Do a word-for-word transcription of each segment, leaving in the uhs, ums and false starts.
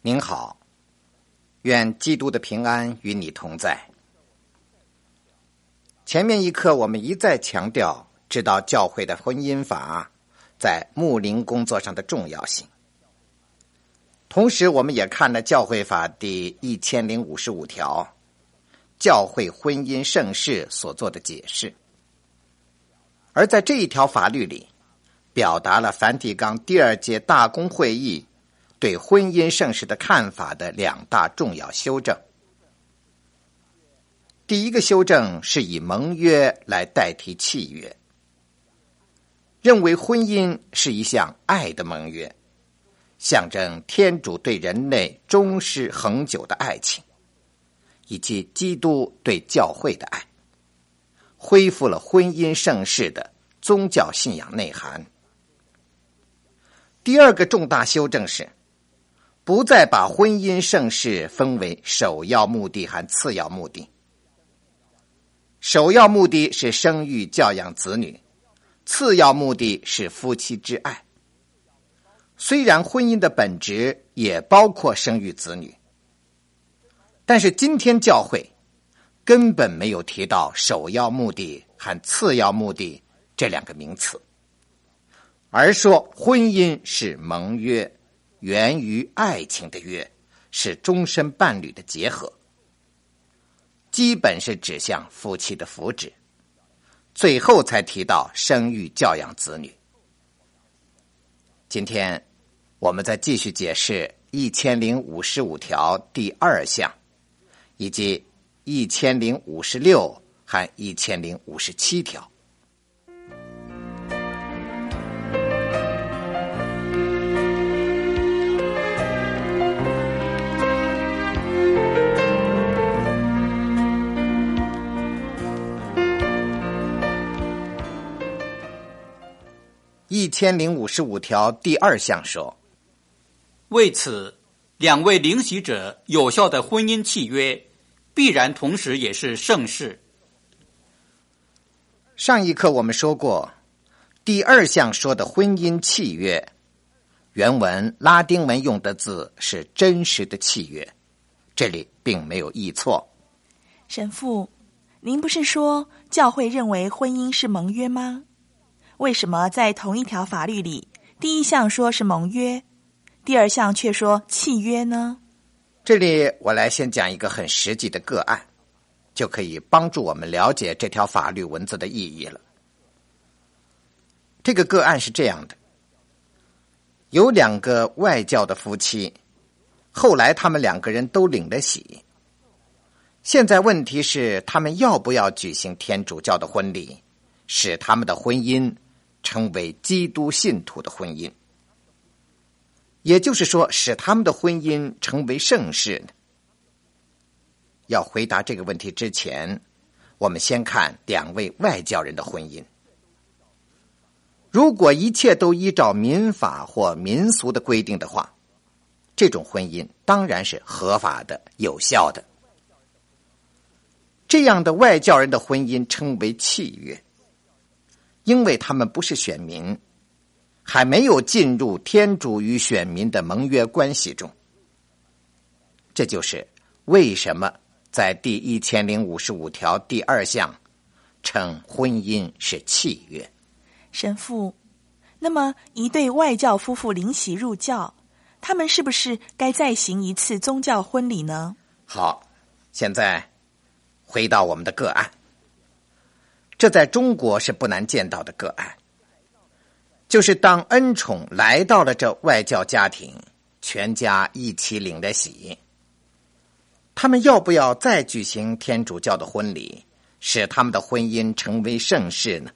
您好，愿基督的平安与你同在。前面一课我们一再强调知道教会的婚姻法在牧灵工作上的重要性，同时我们也看了教会法第一千零五十五条教会婚姻圣事所做的解释，而在这一条法律里表达了梵蒂冈第二届大公会议对婚姻圣事的看法的两大重要修正。第一个修正是以盟约来代替契约，认为婚姻是一项爱的盟约，象征天主对人类忠实恒久的爱情，以及基督对教会的爱，恢复了婚姻圣事的宗教信仰内涵。第二个重大修正是不再把婚姻圣事分为首要目的和次要目的。首要目的是生育教养子女，次要目的是夫妻之爱。虽然婚姻的本质也包括生育子女，但是今天教会根本没有提到首要目的和次要目的这两个名词，而说婚姻是盟约，源于爱情的约，是终身伴侣的结合，基本是指向夫妻的福祉，最后才提到生育教养子女。今天我们再继续解释一千零五十五条第二项，以及一千零五十六和一千零五十七条。一千零五十五条第二项说， 为此，两位领洗者有效的婚姻契约必然同时也是圣事。 上一课我们说过，第二项说的婚姻契约，原文拉丁文用的字是真实的契约，这里并没有译错。 神父，您不是说教会认为婚姻是盟约吗？为什么在同一条法律里，第一项说是盟约，第二项却说契约呢？ 这里我来先讲一个很实际的个案，就可以帮助我们了解这条法律文字的意义了。这个个案是这样的，有两个外教的夫妻，后来他们两个人都领了洗，现在问题是他们要不要举行天主教的婚礼，使他们的婚姻成为基督信徒的婚姻，也就是说使他们的婚姻成为圣事呢？要回答这个问题之前，我们先看两位外教人的婚姻。如果一切都依照民法或民俗的规定的话，这种婚姻当然是合法的、有效的。这样的外教人的婚姻称为契约，因为他们不是选民，还没有进入天主与选民的盟约关系中。这就是为什么在第一千零五十五条第二项称婚姻是契约。 神父，那么一对外教夫妇领洗入教，他们是不是该再行一次宗教婚礼呢？ 好，现在回到我们的个案。这在中国是不难见到的个案，就是当恩宠来到了这外教家庭，全家一起领了洗，他们要不要再举行天主教的婚礼，使他们的婚姻成为圣事呢？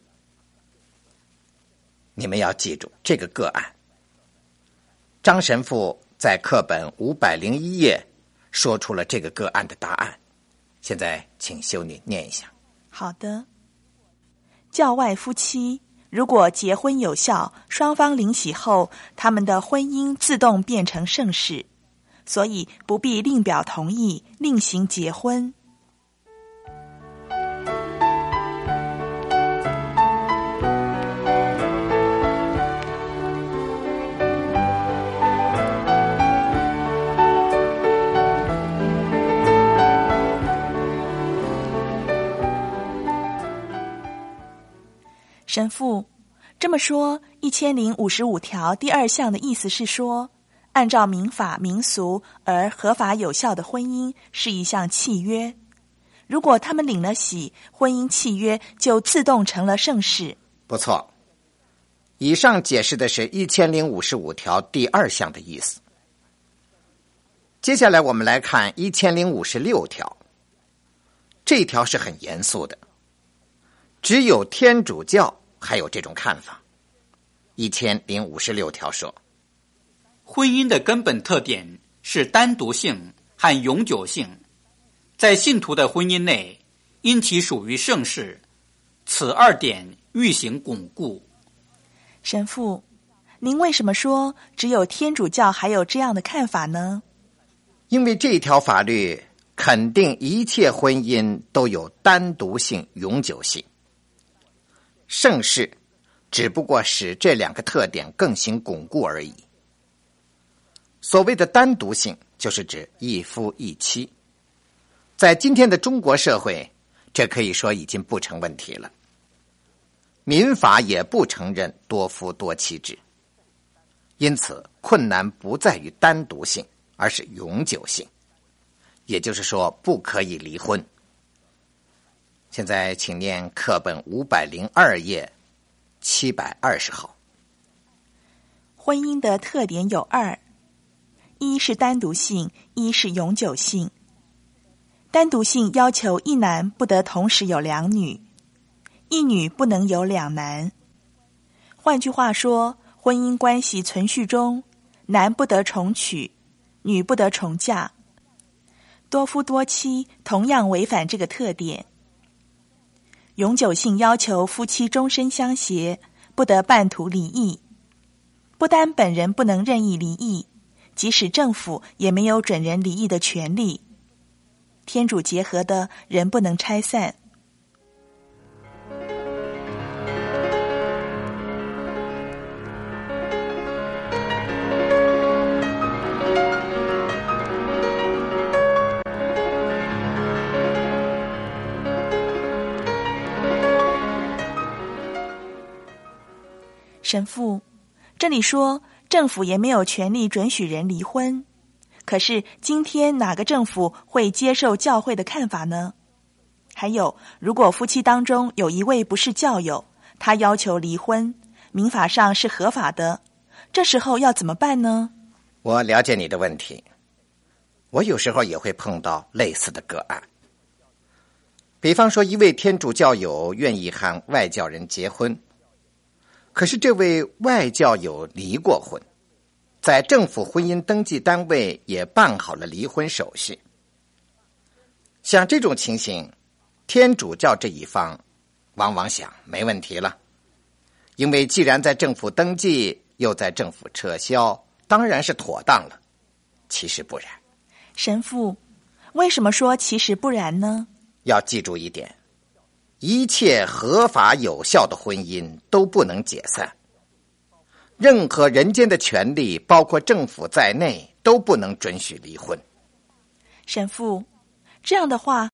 你们要记住这个个案。张神父在课本五百零一页说出了这个个案的答案，现在请修女念一下。 好的。教外夫妻如果结婚有效，双方领洗后，他们的婚姻自动变成圣事，所以不必另表同意，另行结婚。 神父，这么说，一千零五十五条第二项的意思是说，按照民法民俗而合法有效的婚姻是一项契约。如果他们领了喜，婚姻契约就自动成了圣事。 不错，以上解释的是一千零五十五条第二项的意思。接下来我们来看一千零五十六条，这条是很严肃的，只有天主教还有这种看法。一千零五十六条说， 婚姻的根本特点是单独性和永久性，在信徒的婚姻内，因其属于圣事，此二点愈行巩固。 神父，您为什么说只有天主教还有这样的看法呢？ 因为这条法律肯定一切婚姻都有单独性、永久性，圣事只不过使这两个特点更行巩固而已。所谓的单独性，就是指一夫一妻。在今天的中国社会，这可以说已经不成问题了。民法也不承认多夫多妻制，因此困难不在于单独性，而是永久性，也就是说不可以离婚。现在请念课本五百零二页七百二十号。 婚姻的特点有二，一是单独性，一是永久性。单独性要求一男不得同时有两女，一女不能有两男。换句话说，婚姻关系存续中，男不得重娶，女不得重嫁。多夫多妻同样违反这个特点。永久性要求夫妻终身相携，不得半途离异。不单本人不能任意离异，即使政府也没有准人离异的权利。天主结合的人不能拆散。神父，这里说政府也没有权利准许人离婚，可是今天哪个政府会接受教会的看法呢？还有，如果夫妻当中有一位不是教友，他要求离婚，民法上是合法的，这时候要怎么办呢？ 我了解你的问题，我有时候也会碰到类似的个案。比方说，一位天主教友愿意和外教人结婚，可是这位外教友离过婚，在政府婚姻登记单位也办好了离婚手续。像这种情形，天主教这一方往往想没问题了，因为既然在政府登记，又在政府撤销，当然是妥当了。其实不然。 神父，为什么说其实不然呢？ 要记住一点，一切合法有效的婚姻都不能解散，任何人间的权利，包括政府在内，都不能准许离婚。 神父，这样的话